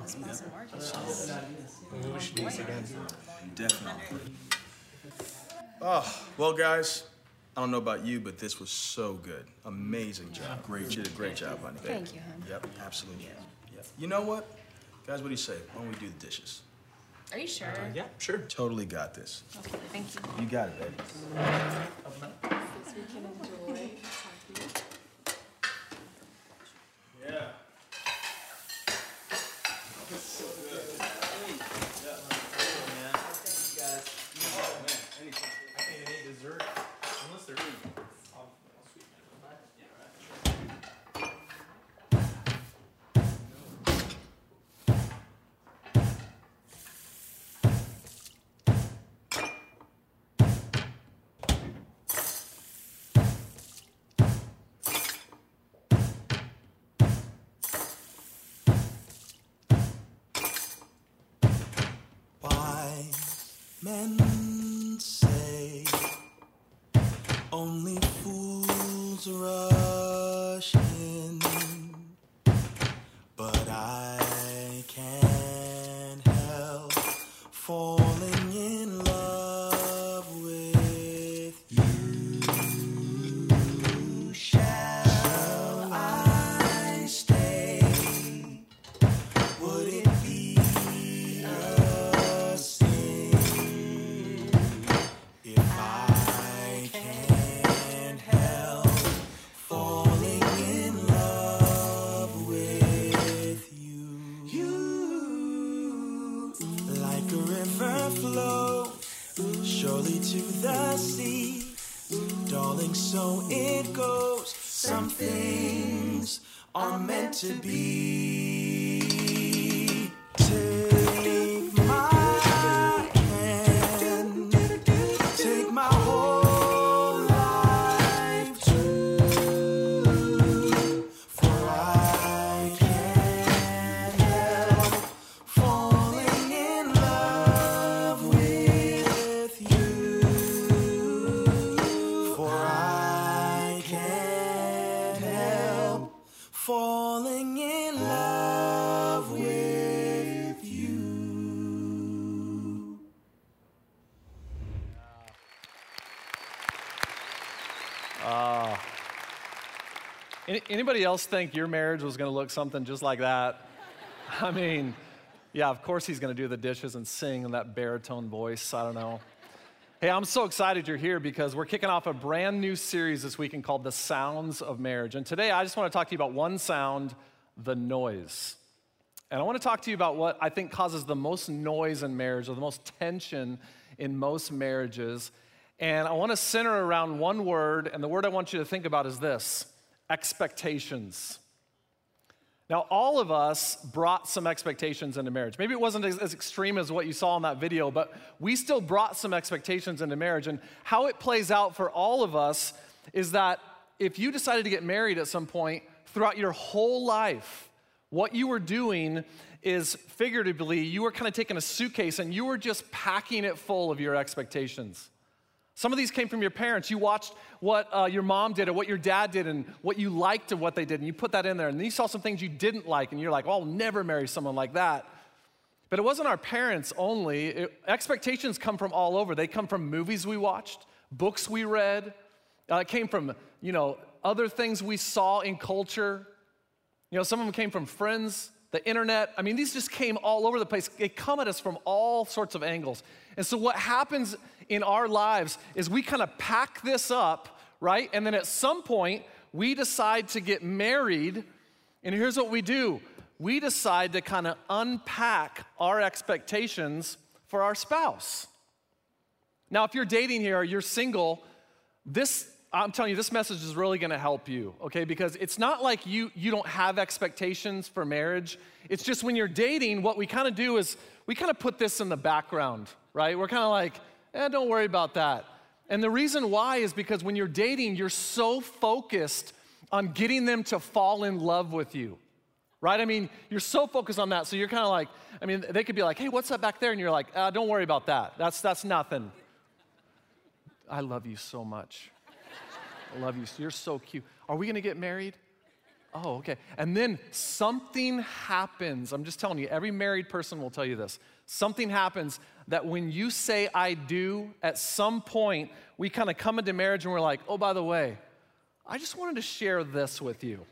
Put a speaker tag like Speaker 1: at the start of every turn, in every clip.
Speaker 1: We should do this again.
Speaker 2: Definitely. Oh, well, guys, I don't know about you, but this was so good. Amazing job. Great. You did a great job, honey.
Speaker 3: Thank you, hon.
Speaker 2: Yep, absolutely. Yep. You know what? Guys, what do you say? Why don't we do the dishes?
Speaker 3: Are you sure?
Speaker 1: Yeah, sure.
Speaker 2: Totally got this.
Speaker 3: Okay, thank you.
Speaker 2: You got it, baby.
Speaker 3: We can enjoy.
Speaker 2: Yeah.
Speaker 1: Dessert, unless they're eating.
Speaker 4: Wise men say only fools rush in, but I can't help falling in love with you. Shall I stay? Would it be a sin if I can't help falling in love with you? Like a river flows surely to the sea, darling, so it goes. Some things are meant to be. Take my hand, take my whole life too, for I can't help falling in love with you, for I can't help falling in love with you.
Speaker 5: Anybody else think your marriage was going to look something just like that? I mean, yeah, of course he's going to do the dishes and sing in that baritone voice. I don't know. Hey, I'm so excited you're here because we're kicking off a brand new series this weekend called The Sounds of Marriage. And today I just want to talk to you about one sound, the noise. And I want to talk to you about what I think causes the most noise in marriage or the most tension in most marriages. And I want to center around one word, and the word I want you to think about is this: expectations. Now, all of us brought some expectations into marriage. Maybe it wasn't as extreme as what you saw in that video, but we still brought some expectations into marriage. And how it plays out for all of us is that if you decided to get married at some point throughout your whole life, what you were doing is figuratively, you were kind of taking a suitcase and you were just packing it full of your expectations. Some of these came from your parents. You watched what your mom did or what your dad did and what you liked of what they did, and you put that in there. And then you saw some things you didn't like, and you're like, well, I'll never marry someone like that. But it wasn't our parents only. Expectations come from all over. They come from movies we watched, books we read. It came from, other things we saw in culture. Some of them came from friends, the internet. I mean, these just came all over the place. They come at us from all sorts of angles. And so what happens in our lives is we kind of pack this up, right? And then at some point, we decide to get married. And here's what we do. We decide to kind of unpack our expectations for our spouse. Now, if you're dating here or you're single, I'm telling you, this message is really gonna help you, okay? Because it's not like you don't have expectations for marriage. It's just when you're dating, what we kind of do is we kind of put this in the background, right? We're kind of like, don't worry about that. And the reason why is because when you're dating, you're so focused on getting them to fall in love with you, right? I mean, you're so focused on that. So you're kind of like, they could be like, hey, what's that back there? And you're like, don't worry about that. That's nothing. I love you so much. I love you. You're so cute. Are we going to get married? Oh, okay. And then something happens. I'm just telling you, every married person will tell you this. Something happens that when you say I do, at some point, we kind of come into marriage and we're like, oh, by the way, I just wanted to share this with you.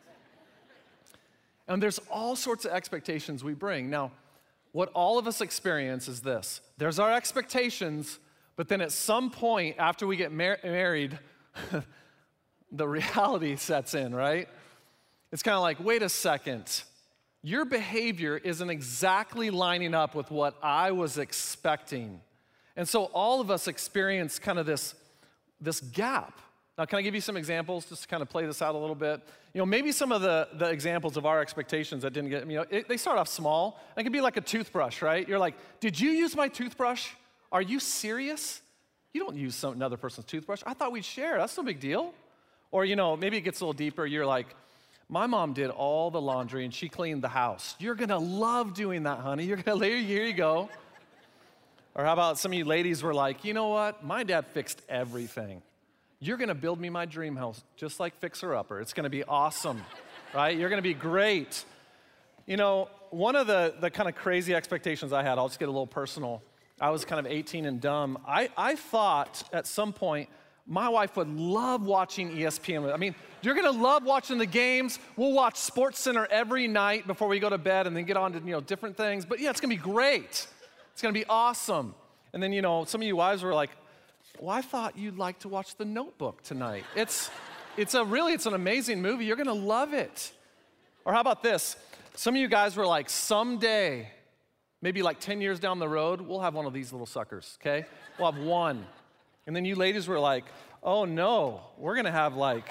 Speaker 5: And there's all sorts of expectations we bring. Now, what all of us experience is this. There's our expectations, but then at some point after we get married, the reality sets in, right? It's kind of like, wait a second. Your behavior isn't exactly lining up with what I was expecting. And so all of us experience kind of this gap. Now, can I give you some examples just to kind of play this out a little bit? You know, maybe some of the examples of our expectations that didn't get, they start off small. It could be like a toothbrush, right? You're like, did you use my toothbrush? Are you serious? You don't use another person's toothbrush. I thought we'd share. That's no big deal. Or, maybe it gets a little deeper. You're like, my mom did all the laundry and she cleaned the house. You're gonna love doing that, honey. Here you go. Or how about some of you ladies were like, you know what? My dad fixed everything. You're gonna build me my dream house, just like Fixer Upper. It's gonna be awesome, right? You're gonna be great. One of the kind of crazy expectations I had, I'll just get a little personal. I was kind of 18 and dumb. I thought at some point, my wife would love watching ESPN. I mean, you're gonna love watching the games. We'll watch SportsCenter every night before we go to bed and then get on to, different things. But yeah, it's gonna be great. It's gonna be awesome. And then, some of you wives were like, well, I thought you'd like to watch The Notebook tonight. It's an amazing movie. You're gonna love it. Or how about this? Some of you guys were like, someday, maybe like 10 years down the road, we'll have one of these little suckers, okay? We'll have one. And then you ladies were like, oh no, we're gonna have like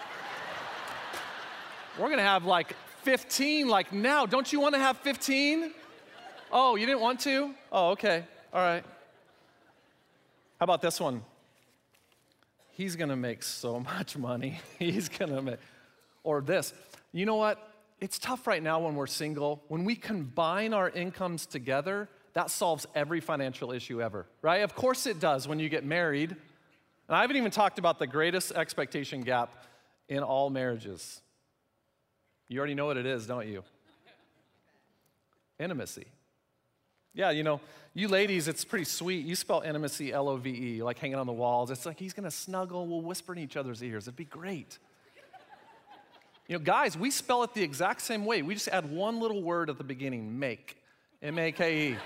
Speaker 5: 15 like now. Don't you wanna have 15? Oh, you didn't want to? Oh, okay, all right. How about this one? He's gonna make so much money. Or this. You know what? It's tough right now when we're single. When we combine our incomes together, that solves every financial issue ever, right? Of course it does when you get married. And I haven't even talked about the greatest expectation gap in all marriages. You already know what it is, don't you? Intimacy. Yeah, you ladies, it's pretty sweet. You spell intimacy L-O-V-E, like hanging on the walls. It's like he's gonna snuggle, we'll whisper in each other's ears. It'd be great. Guys, we spell it the exact same way. We just add one little word at the beginning, make. M-A-K-E.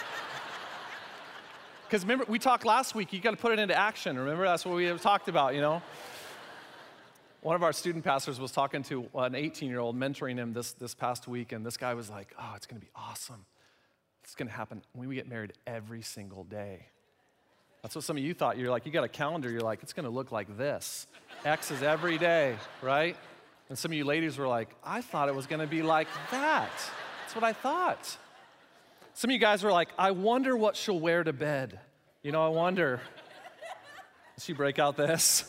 Speaker 5: Because remember, we talked last week, you gotta put it into action. Remember, that's what we talked about, One of our student pastors was talking to an 18-year-old, mentoring him this past week, and this guy was like, oh, it's gonna be awesome. It's gonna happen when we get married every single day. That's what some of you thought. You're like, you got a calendar, you're like, it's gonna look like this. X is every day, right? And some of you ladies were like, I thought it was gonna be like that. That's what I thought. Some of you guys were like, I wonder what she'll wear to bed. I wonder. Does she break out this?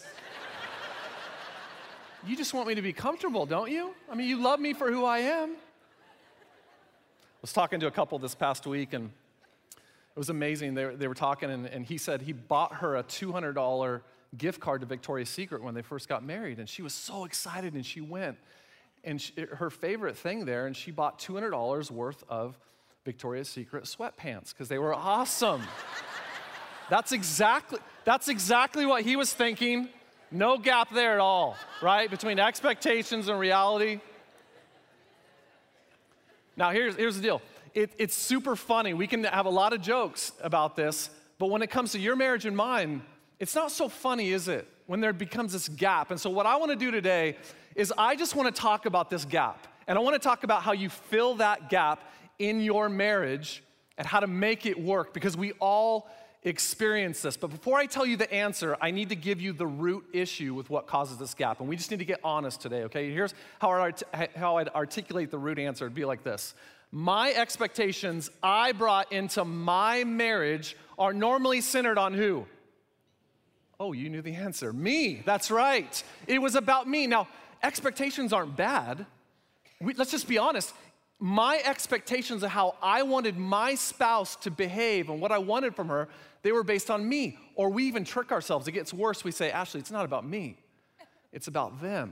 Speaker 5: You just want me to be comfortable, don't you? I mean, you love me for who I am. I was talking to a couple this past week, and it was amazing. They were talking, and he said he bought her a $200 gift card to Victoria's Secret when they first got married, and she was so excited, and she went. And her favorite thing there, and she bought $200 worth of Victoria's Secret sweatpants because they were awesome. That's exactly what he was thinking. No gap there at all, right? Between expectations and reality. Now, here's the deal. It's super funny. We can have a lot of jokes about this, but when it comes to your marriage and mine, it's not so funny, is it? When there becomes this gap. And so what I want to do today is I just want to talk about this gap. And I want to talk about how you fill that gap in your marriage and how to make it work, because we all experience this. But before I tell you the answer, I need to give you the root issue with what causes this gap. And we just need to get honest today, okay? Here's how I'd articulate the root answer. It'd be like this. My expectations I brought into my marriage are normally centered on who? Oh, you knew the answer. Me, that's right. It was about me. Now, expectations aren't bad. Let's just be honest. My expectations of how I wanted my spouse to behave and what I wanted from her, they were based on me. Or we even trick ourselves. It gets worse. We say, Ashley, it's not about me. It's about them.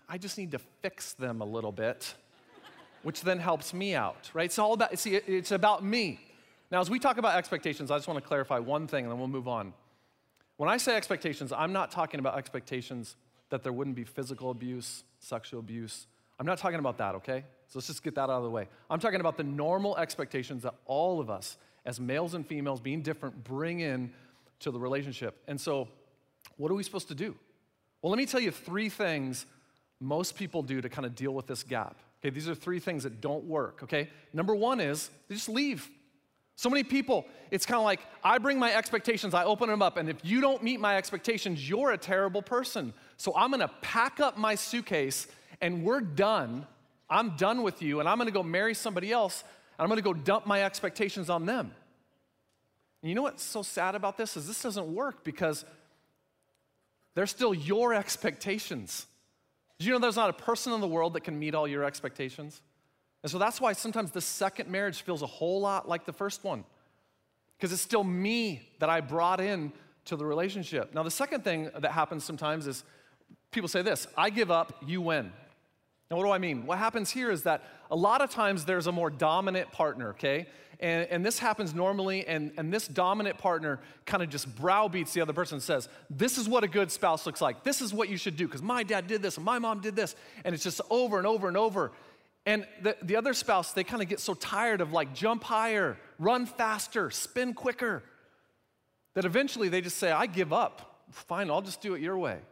Speaker 5: I just need to fix them a little bit, which then helps me out, right? It's all about, see, it's about me. Now, as we talk about expectations, I just want to clarify one thing and then we'll move on. When I say expectations, I'm not talking about expectations that there wouldn't be physical abuse, sexual abuse. I'm not talking about that, okay? So let's just get that out of the way. I'm talking about the normal expectations that all of us, as males and females, being different, bring in to the relationship. And so, what are we supposed to do? Well, let me tell you 3 things most people do to kind of deal with this gap. Okay, these are 3 things that don't work, okay? Number 1 is they just leave. So many people, it's kind of like, I bring my expectations, I open them up, and if you don't meet my expectations, you're a terrible person. So I'm gonna pack up my suitcase, and we're done. I'm done with you, and I'm gonna go marry somebody else, and I'm gonna go dump my expectations on them. And you know what's so sad about this is this doesn't work because they're still your expectations. Did you know there's not a person in the world that can meet all your expectations? And so that's why sometimes the second marriage feels a whole lot like the first one, because it's still me that I brought in to the relationship. Now, the second thing that happens sometimes is people say this: I give up, you win. Now, what do I mean? What happens here is that a lot of times there's a more dominant partner, okay? And this happens normally, and this dominant partner kind of just browbeats the other person and says, this is what a good spouse looks like. This is what you should do, because my dad did this and my mom did this. And it's just over and over and over. And the other spouse, they kind of get so tired of like jump higher, run faster, spin quicker, that eventually they just say, I give up. Fine, I'll just do it your way.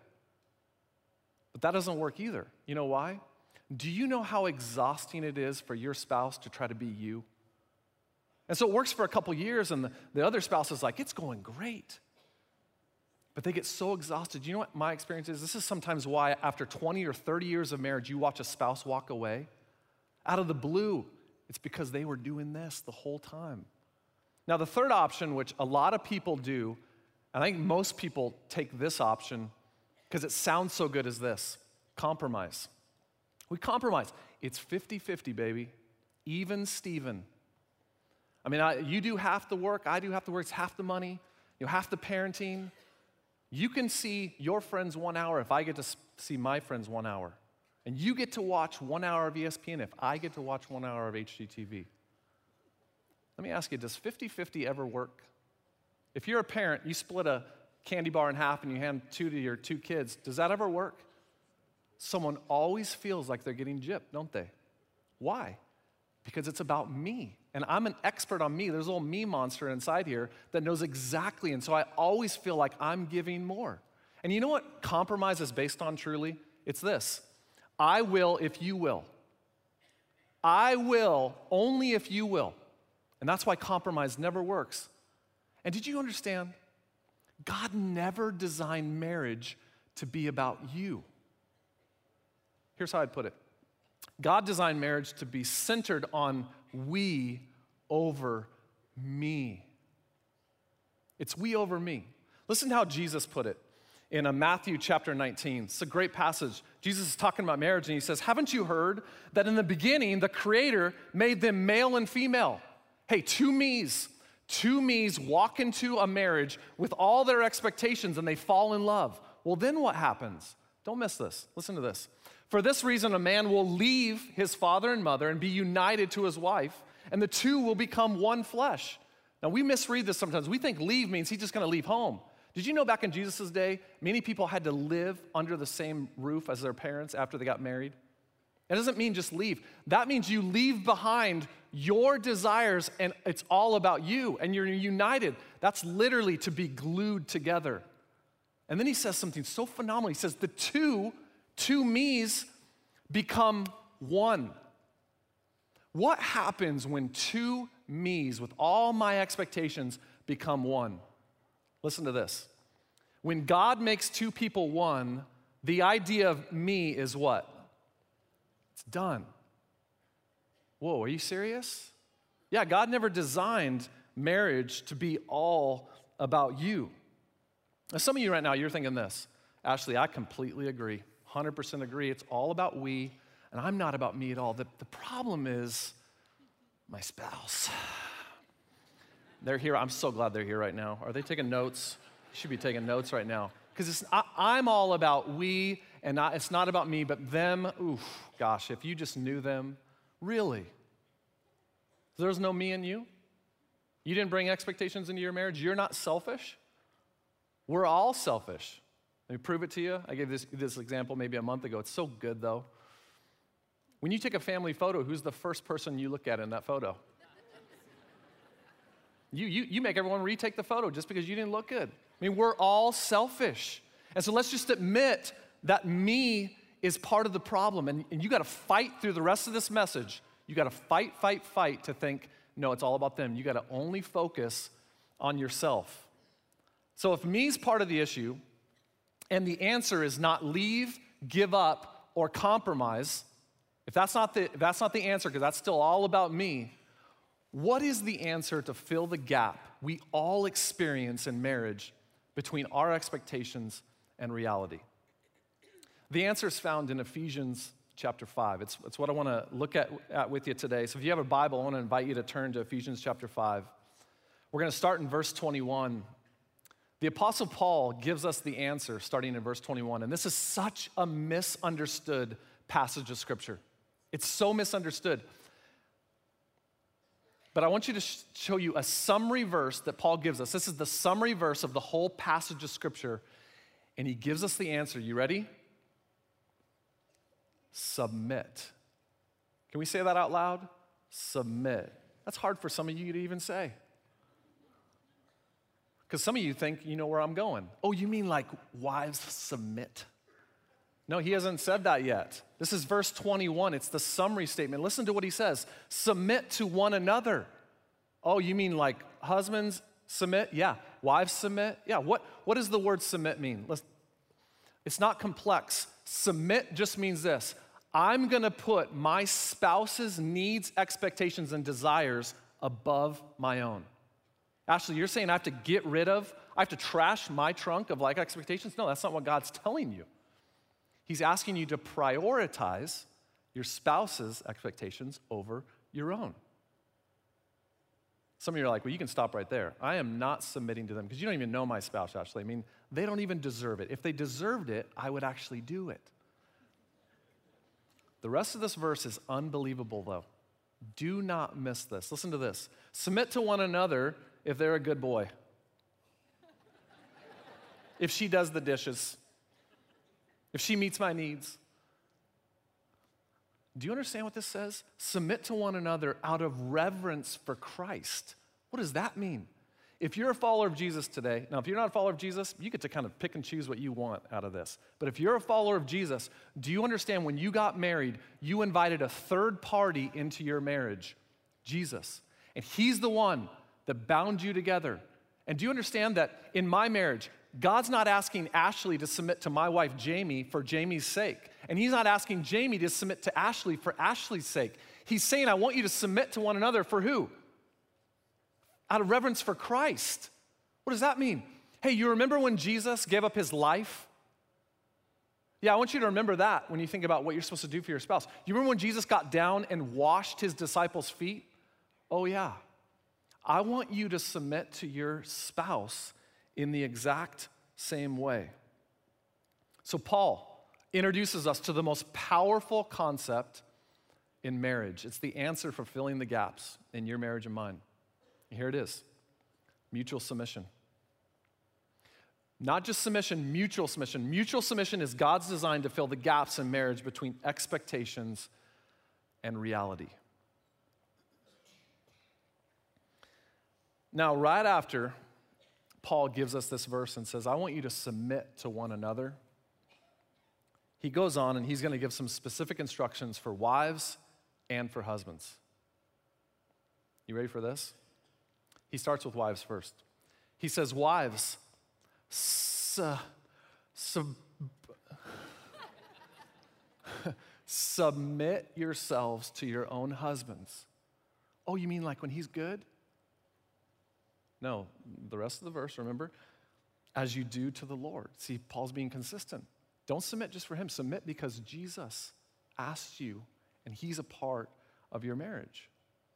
Speaker 5: But that doesn't work either. You know why? Do you know how exhausting it is for your spouse to try to be you? And so it works for a couple years, and the other spouse is like, it's going great. But they get so exhausted. You know what my experience is? This is sometimes why after 20 or 30 years of marriage, you watch a spouse walk away. Out of the blue, it's because they were doing this the whole time. Now, the third option, which a lot of people do, and I think most people take this option because it sounds so good, as this: compromise. We compromise. It's 50-50, baby. Even Steven. I mean, you do half the work, I do half the work, it's half the money, half the parenting. You can see your friends 1 hour if I get to see my friends 1 hour. And you get to watch 1 hour of ESPN if I get to watch 1 hour of HGTV. Let me ask you, does 50-50 ever work? If you're a parent, you split a candy bar in half and you hand 2 to your 2 kids, does that ever work? Someone always feels like they're getting gypped, don't they? Why? Because it's about me. And I'm an expert on me. There's a little me monster inside here that knows exactly. And so I always feel like I'm giving more. And you know what compromise is based on truly? It's this: I will if you will. I will only if you will. And that's why compromise never works. And did you understand? God never designed marriage to be about you. Here's how I'd put it. God designed marriage to be centered on we over me. It's we over me. Listen to how Jesus put it in Matthew chapter 19. It's a great passage. Jesus is talking about marriage, and he says, haven't you heard that in the beginning the Creator made them male and female? Hey, two me's walk into a marriage with all their expectations and they fall in love. Well, then what happens? Don't miss this. Listen to this. For this reason, a man will leave his father and mother and be united to his wife, and the two will become one flesh. Now, we misread this sometimes. We think leave means he's just going to leave home. Did you know back in Jesus' day, many people had to live under the same roof as their parents after they got married? It doesn't mean just leave. That means you leave behind your desires, and it's all about you, and you're united. That's literally to be glued together. And then he says something so phenomenal. He says the two me's become one. What happens when two me's with all my expectations become one? Listen to this. When God makes two people one, the idea of me is what? It's done. Whoa, are you serious? Yeah, God never designed marriage to be all about you. Now, some of you right now, you're thinking this: Ashley, I completely agree. 100% agree. It's all about we, and I'm not about me at all. The problem is my spouse. They're here. I'm so glad they're here right now. Are they taking notes? You should be taking notes right now. Because I'm all about we, and it's not about me, but them. Oof, gosh, if you just knew them, really. There's no me in you? You didn't bring expectations into your marriage? You're not selfish? We're all selfish. Let me prove it to you. I gave this example maybe a month ago. It's so good, though. When you take a family photo, who's the first person you look at in that photo? You make everyone retake the photo just because you didn't look good. I mean, we're all selfish. And so let's just admit that me is part of the problem. And you got to fight through the rest of this message. You got to fight to think, no, it's all about them. You got to only focus on yourself. So if me's part of the issue, and the answer is not leave, give up, or compromise, if that's not the answer, because that's still all about me, what is the answer to fill the gap we all experience in marriage between our expectations and reality? The answer is found in Ephesians chapter 5. It's what I want to look at with you today. So if you have a Bible, I want to invite you to turn to Ephesians chapter 5. We're going to start in verse 21. The Apostle Paul gives us the answer starting in verse 21, and this is such a misunderstood passage of Scripture. It's so misunderstood. But I want you to show you a summary verse that Paul gives us. This is the summary verse of the whole passage of Scripture, and he gives us the answer. You ready? Submit. Can we say that out loud? Submit. That's hard for some of you to even say. Because some of you think you know where I'm going. Oh, you mean like wives submit? No, he hasn't said that yet. This is verse 21. It's the summary statement. Listen to what he says. Submit to one another. Oh, you mean like husbands submit? Yeah. Wives submit? Yeah. What does the word submit mean? It's not complex. Submit just means this. I'm going to put my spouse's needs, expectations, and desires above my own. Ashley, you're saying I have to trash my trunk of like expectations? No, that's not what God's telling you. He's asking you to prioritize your spouse's expectations over your own. Some of you are like, well, you can stop right there. I am not submitting to them because you don't even know my spouse, Ashley. I mean, they don't even deserve it. If they deserved it, I would actually do it. The rest of this verse is unbelievable, though. Do not miss this. Listen to this. Submit to one another if they're a good boy. If she does the dishes. If she meets my needs. Do you understand what this says? Submit to one another out of reverence for Christ. What does that mean? If you're a follower of Jesus today, now if you're not a follower of Jesus, you get to kind of pick and choose what you want out of this. But if you're a follower of Jesus, do you understand when you got married, you invited a third party into your marriage? Jesus. And he's the one that bound you together. And do you understand that in my marriage, God's not asking Ashley to submit to my wife, Jamie, for Jamie's sake. And he's not asking Jamie to submit to Ashley for Ashley's sake. He's saying, I want you to submit to one another for who? Out of reverence for Christ. What does that mean? Hey, you remember when Jesus gave up his life? Yeah, I want you to remember that when you think about what you're supposed to do for your spouse. You remember when Jesus got down and washed his disciples' feet? Oh, yeah. I want you to submit to your spouse in the exact same way. So Paul introduces us to the most powerful concept in marriage. It's the answer for filling the gaps in your marriage and mine. Here it is, mutual submission. Not just submission, mutual submission. Mutual submission is God's design to fill the gaps in marriage between expectations and reality. Now, right after Paul gives us this verse and says, I want you to submit to one another, he goes on and he's going to give some specific instructions for wives and for husbands. You ready for this? He starts with wives first. He says, wives, submit yourselves to your own husbands. Oh, you mean like when he's good? No, the rest of the verse, remember, as you do to the Lord. See, Paul's being consistent. Don't submit just for him. Submit because Jesus asked you, and he's a part of your marriage.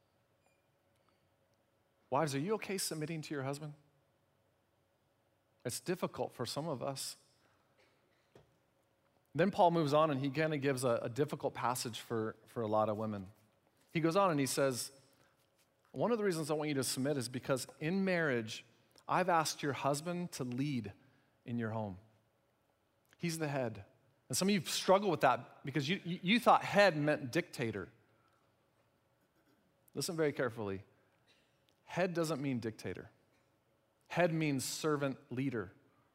Speaker 5: Wives, are you okay submitting to your husband? It's difficult for some of us. Then Paul moves on and he kind of gives a difficult passage for a lot of women. He goes on and he says, one of the reasons I want you to submit is because in marriage, I've asked your husband to lead in your home. He's the head. And some of you struggle with that because you thought head meant dictator. Listen very carefully. Head doesn't mean dictator. Head means servant leader.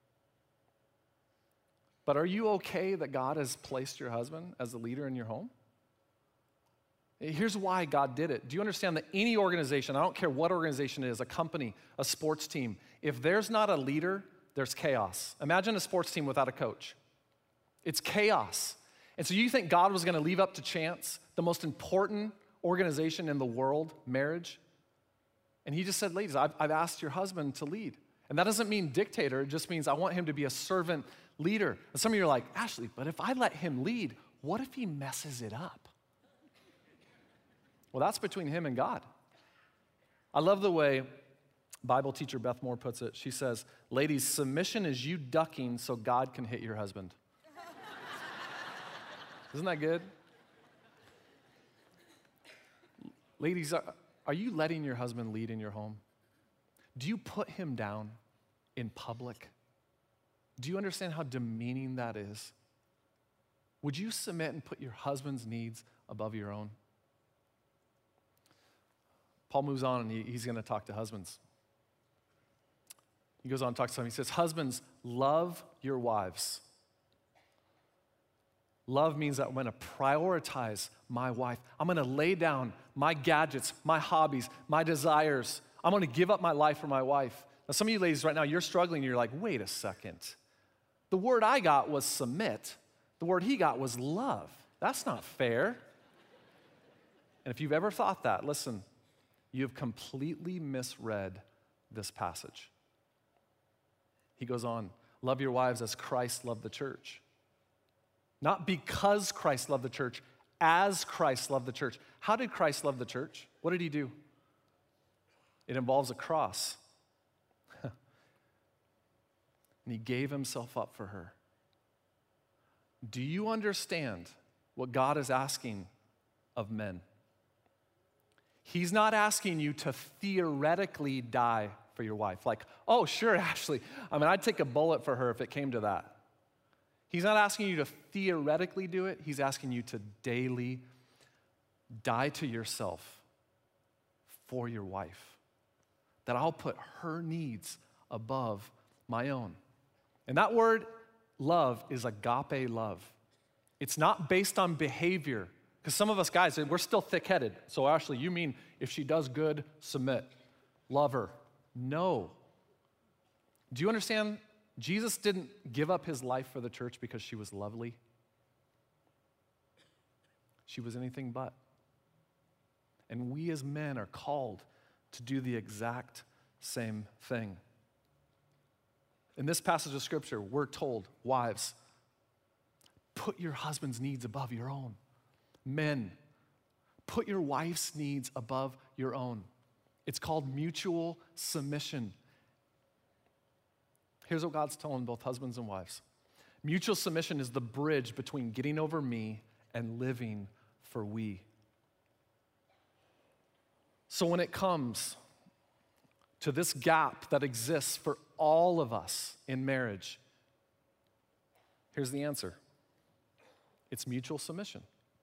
Speaker 5: But are you okay that God has placed your husband as the leader in your home? Here's why God did it. Do you understand that any organization, I don't care what organization it is, a company, a sports team, if there's not a leader, there's chaos. Imagine a sports team without a coach. It's chaos. And so you think God was going to leave up to chance the most important organization in the world, marriage? And he just said, ladies, I've asked your husband to lead. And that doesn't mean dictator. It just means I want him to be a servant leader. And some of you are like, Ashley, but if I let him lead, what if he messes it up? Well, that's between him and God. I love the way Bible teacher Beth Moore puts it. She says, ladies, submission is you ducking so God can hit your husband. Isn't that good? Ladies, are you letting your husband lead in your home? Do you put him down in public? Do you understand how demeaning that is? Would you submit and put your husband's needs above your own? Paul moves on and he's going to talk to husbands. He goes on and talks to them. He says, husbands, love your wives. Love means that I'm going to prioritize my wife. I'm going to lay down my gadgets, my hobbies, my desires. I'm going to give up my life for my wife. Now, some of you ladies right now, you're struggling. You're like, wait a second. The word I got was submit. The word he got was love. That's not fair. And if you've ever thought that, listen, you've completely misread this passage. He goes on, love your wives as Christ loved the church. Not because Christ loved the church, as Christ loved the church. How did Christ love the church? What did he do? It involves a cross. And he gave himself up for her. Do you understand what God is asking of men? He's not asking you to theoretically die for your wife. Like, oh, sure, Ashley. I'd take a bullet for her if it came to that. He's not asking you to theoretically do it. He's asking you to daily die to yourself for your wife. That I'll put her needs above my own. And that word, love, is agape love. It's not based on behavior. Because some of us guys, we're still thick-headed. So Ashley, you mean if she does good, submit, love her. No. Do you understand? Jesus didn't give up his life for the church because she was lovely. She was anything but. And we as men are called to do the exact same thing. In this passage of scripture, we're told, wives, put your husband's needs above your own. Men, put your wife's needs above your own. It's called mutual submission. Here's what God's telling both husbands and wives. Mutual submission is the bridge between getting over me and living for we. So when it comes to this gap that exists for all of us in marriage, here's the answer. It's mutual submission.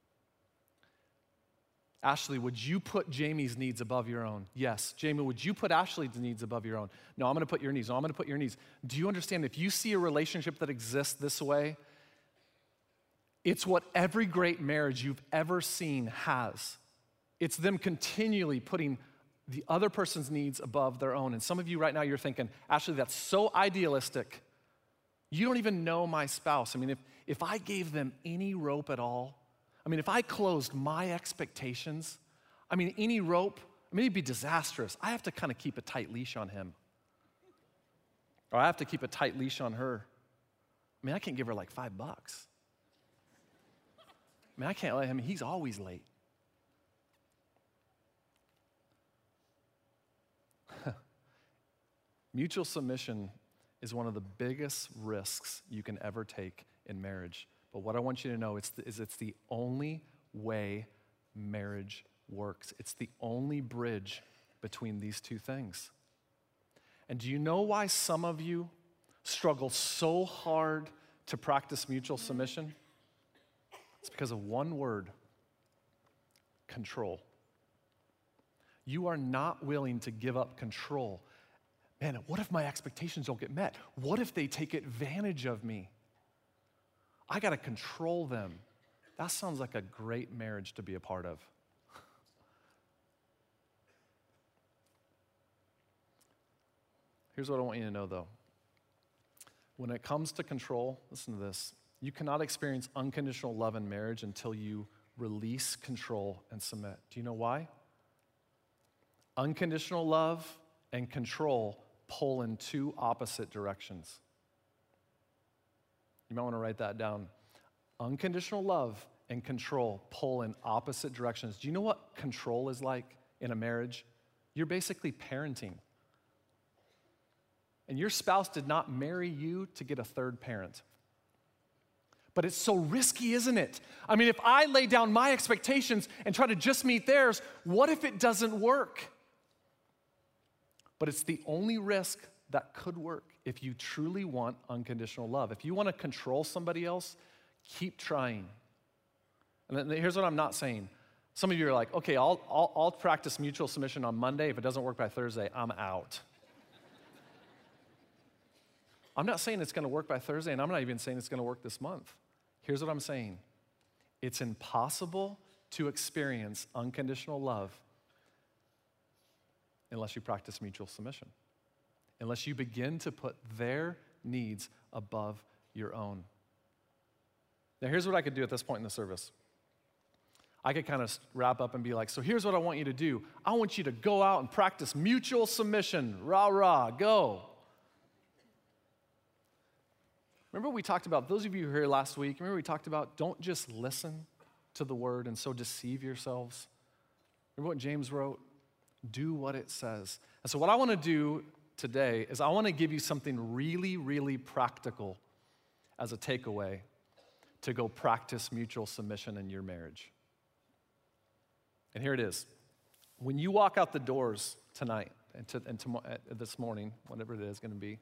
Speaker 5: Ashley, would you put Jamie's needs above your own? Yes. Jamie, would you put Ashley's needs above your own? No, I'm going to put your needs. No, I'm going to put your needs. Do you understand? If you see a relationship that exists this way, it's what every great marriage you've ever seen has. It's them continually putting the other person's needs above their own. And some of you right now, you're thinking, Ashley, that's so idealistic. You don't even know my spouse. If I gave them any rope at all, if I closed my expectations, any rope, it'd be disastrous. I have to kind of keep a tight leash on him. Or I have to keep a tight leash on her. I can't give her like $5. I can't let him, he's always late. Mutual submission is one of the biggest risks you can ever take in marriage But what I want you to know is it's the only way marriage works. It's the only bridge between these two things. And do you know why some of you struggle so hard to practice mutual submission? It's because of one word: control. You are not willing to give up control. Man, what if my expectations don't get met? What if they take advantage of me? I got to control them. That sounds like a great marriage to be a part of. Here's what I want you to know, though. When it comes to control, listen to this. You cannot experience unconditional love in marriage until you release control and submit. Do you know why? Unconditional love and control pull in two opposite directions. You might want to write that down. Unconditional love and control pull in opposite directions. Do you know what control is like in a marriage? You're basically parenting. And your spouse did not marry you to get a third parent. But it's so risky, isn't it? I mean, if I lay down my expectations and try to just meet theirs, what if it doesn't work? But it's the only risk that could work if you truly want unconditional love. If you want to control somebody else, keep trying. And then here's what I'm not saying. Some of you are like, okay, I'll practice mutual submission on Monday. If it doesn't work by Thursday, I'm out. I'm not saying it's going to work by Thursday, and I'm not even saying it's going to work this month. Here's what I'm saying. It's impossible to experience unconditional love unless you practice mutual submission, unless you begin to put their needs above your own. Now, here's what I could do at this point in the service. I could kind of wrap up and be like, so here's what I want you to do. I want you to go out and practice mutual submission. Rah, rah, go. Remember we talked about, those of you who were here last week, remember we talked about don't just listen to the word and so deceive yourselves. Remember what James wrote? Do what it says. And so what I want to do today is I want to give you something really, really practical as a takeaway to go practice mutual submission in your marriage. And here it is. When you walk out the doors tonight and this morning, whatever it is going to be,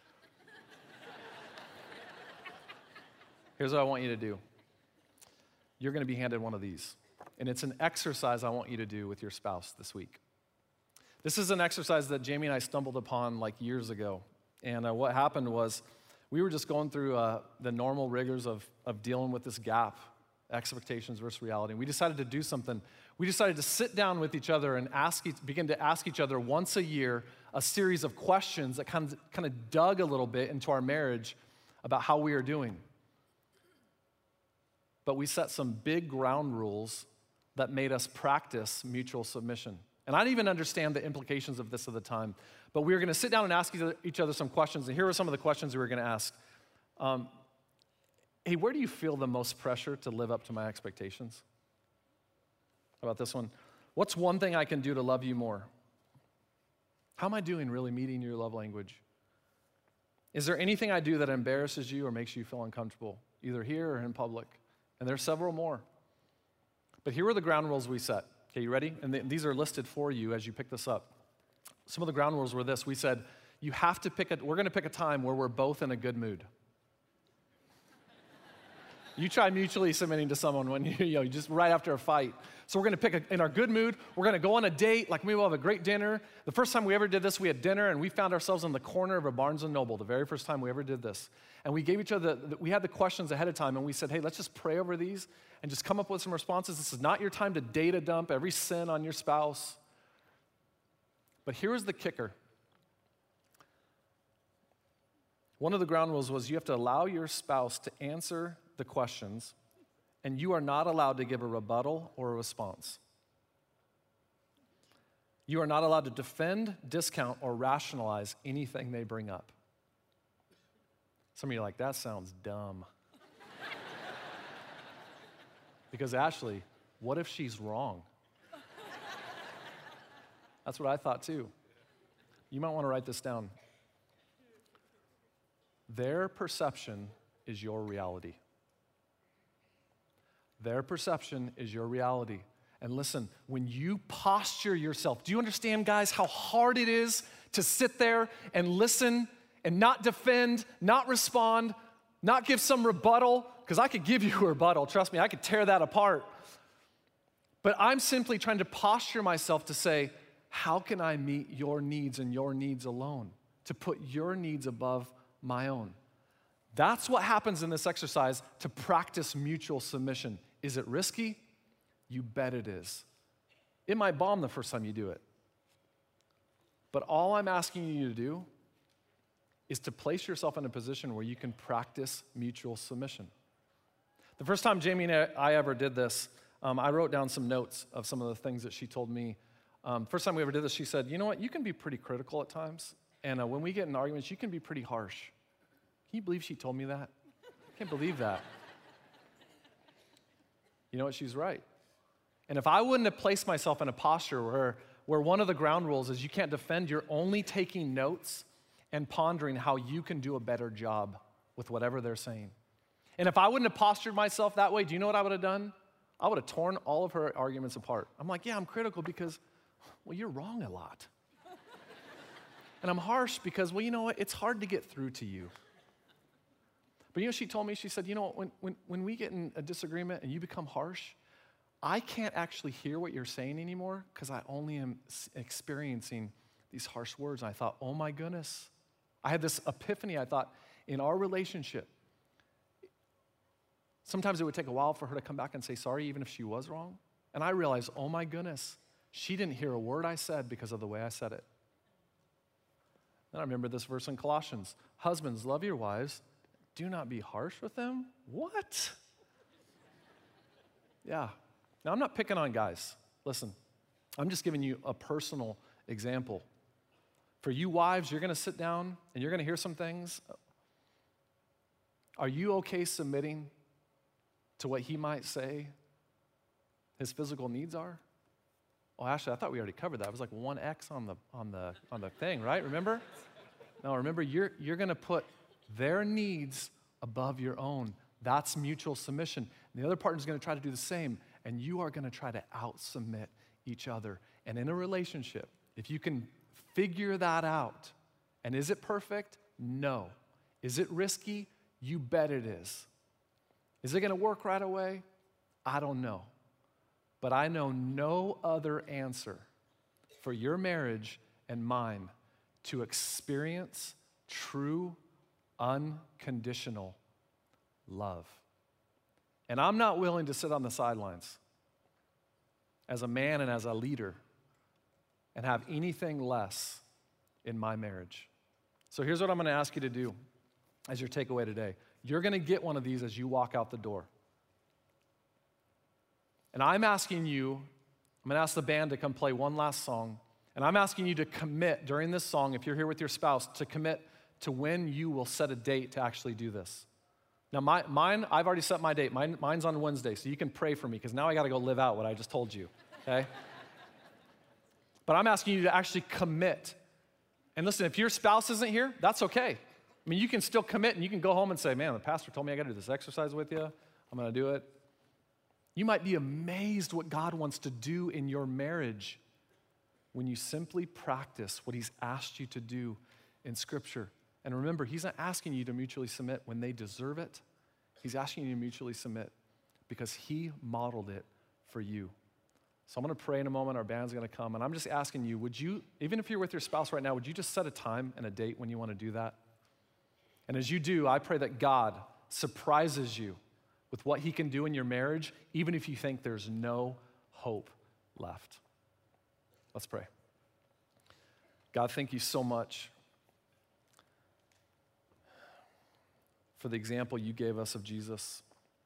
Speaker 5: here's what I want you to do. You're going to be handed one of these. And it's an exercise I want you to do with your spouse this week. This is an exercise that Jamie and I stumbled upon like years ago. And what happened was we were just going through the normal rigors of dealing with this gap, expectations versus reality. And we decided to do something. We decided to sit down with each other and begin to ask each other once a year a series of questions that kind of dug a little bit into our marriage about how we are doing. But we set some big ground rules that made us practice mutual submission. And I didn't even understand the implications of this at the time. But we were going to sit down and ask each other some questions. And here are some of the questions we were going to ask. Hey, where do you feel the most pressure to live up to my expectations? How about this one? What's one thing I can do to love you more? How am I doing really meeting your love language? Is there anything I do that embarrasses you or makes you feel uncomfortable, either here or in public? And there's several more. But here are the ground rules we set. Okay, you ready? And these are listed for you as you pick this up. Some of the ground rules were this. We said, we're going to pick a time where we're both in a good mood. You try mutually submitting to someone when you just right after a fight. So we're going to pick in our good mood. We're going to go on a date. Like maybe we'll have a great dinner. The first time we ever did this, we had dinner and we found ourselves in the corner of a Barnes & Noble. The very first time we ever did this. And we gave each other, we had the questions ahead of time and we said, hey, let's just pray over these and just come up with some responses. This is not your time to data dump every sin on your spouse. But here is the kicker. One of the ground rules was you have to allow your spouse to answer the questions, and you are not allowed to give a rebuttal or a response. You are not allowed to defend, discount, or rationalize anything they bring up. Some of you are like, that sounds dumb. Because Ashley, what if she's wrong? That's what I thought too. You might want to write this down. Their perception is your reality. Their perception is your reality. And listen, when you posture yourself, do you understand, guys, how hard it is to sit there and listen and not defend, not respond, not give some rebuttal? Because I could give you a rebuttal, trust me, I could tear that apart. But I'm simply trying to posture myself to say, how can I meet your needs and your needs alone? To put your needs above my own. That's what happens in this exercise to practice mutual submission. Is it risky? You bet it is. It might bomb the first time you do it. But all I'm asking you to do is to place yourself in a position where you can practice mutual submission. The first time Jamie and I ever did this, I wrote down some notes of some of the things that she told me. First time we ever did this, she said, you know what, you can be pretty critical at times, and when we get in arguments, you can be pretty harsh. Can you believe she told me that? I can't believe that. You know what, she's right. And if I wouldn't have placed myself in a posture where one of the ground rules is you can't defend, you're only taking notes and pondering how you can do a better job with whatever they're saying. And if I wouldn't have postured myself that way, do you know what I would have done? I would have torn all of her arguments apart. I'm like, yeah, I'm critical because, well, you're wrong a lot. And I'm harsh because, well, you know what? It's hard to get through to you. But you know, she told me, she said, you know, when we get in a disagreement and you become harsh, I can't actually hear what you're saying anymore because I only am experiencing these harsh words. And I thought, oh my goodness. I had this epiphany. I thought, in our relationship, sometimes it would take a while for her to come back and say sorry, even if she was wrong. And I realized, oh my goodness, she didn't hear a word I said because of the way I said it. Then I remember this verse in Colossians. Husbands, love your wives. Do not be harsh with them. What? Yeah. Now, I'm not picking on guys. Listen, I'm just giving you a personal example. For you wives, you're going to sit down and you're going to hear some things. Are you okay submitting to what he might say his physical needs are? Oh, actually, I thought we already covered that. It was like 1X on the thing, right? Remember? No, remember, you're going to put their needs above your own. That's mutual submission. And the other partner's going to try to do the same, and you are going to try to out-submit each other. And in a relationship, if you can figure that out, and is it perfect? No. Is it risky? You bet it is. Is it going to work right away? I don't know. But I know no other answer for your marriage and mine to experience true, unconditional love. And I'm not willing to sit on the sidelines as a man and as a leader and have anything less in my marriage. So here's what I'm going to ask you to do as your takeaway today. You're going to get one of these as you walk out the door. And I'm asking you, I'm going to ask the band to come play one last song, and I'm asking you to commit during this song, if you're here with your spouse, to commit to when you will set a date to actually do this. Now, mine, I've already set my date. Mine's on Wednesday, so you can pray for me, because now I got to go live out what I just told you, okay? But I'm asking you to actually commit. And listen, if your spouse isn't here, that's okay. I mean, you can still commit, and you can go home and say, man, the pastor told me I got to do this exercise with you. I'm going to do it. You might be amazed what God wants to do in your marriage when you simply practice what he's asked you to do in Scripture. And remember, he's not asking you to mutually submit when they deserve it. He's asking you to mutually submit because he modeled it for you. So I'm going to pray in a moment. Our band's going to come. And I'm just asking you, would you, even if you're with your spouse right now, would you just set a time and a date when you want to do that? And as you do, I pray that God surprises you with what he can do in your marriage, even if you think there's no hope left. Let's pray. God, thank you so much for the example you gave us of Jesus.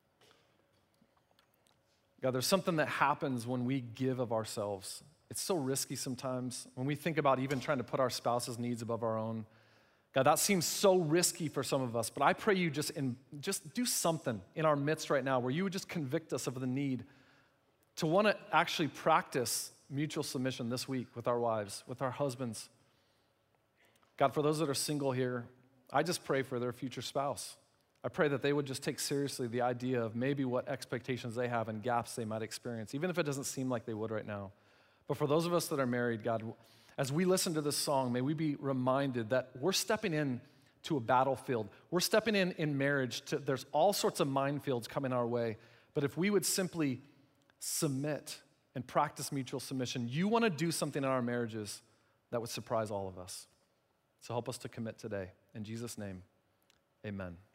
Speaker 5: God, there's something that happens when we give of ourselves. It's so risky sometimes when we think about even trying to put our spouse's needs above our own. God, that seems so risky for some of us, but I pray you just do something in our midst right now where you would just convict us of the need to want to actually practice mutual submission this week with our wives, with our husbands. God, for those that are single here, I just pray for their future spouse. I pray that they would just take seriously the idea of maybe what expectations they have and gaps they might experience, even if it doesn't seem like they would right now. But for those of us that are married, God, as we listen to this song, may we be reminded that we're stepping in to a battlefield. We're stepping in marriage. There's all sorts of minefields coming our way. But if we would simply submit and practice mutual submission, you want to do something in our marriages that would surprise all of us. So help us to commit today. In Jesus' name, amen.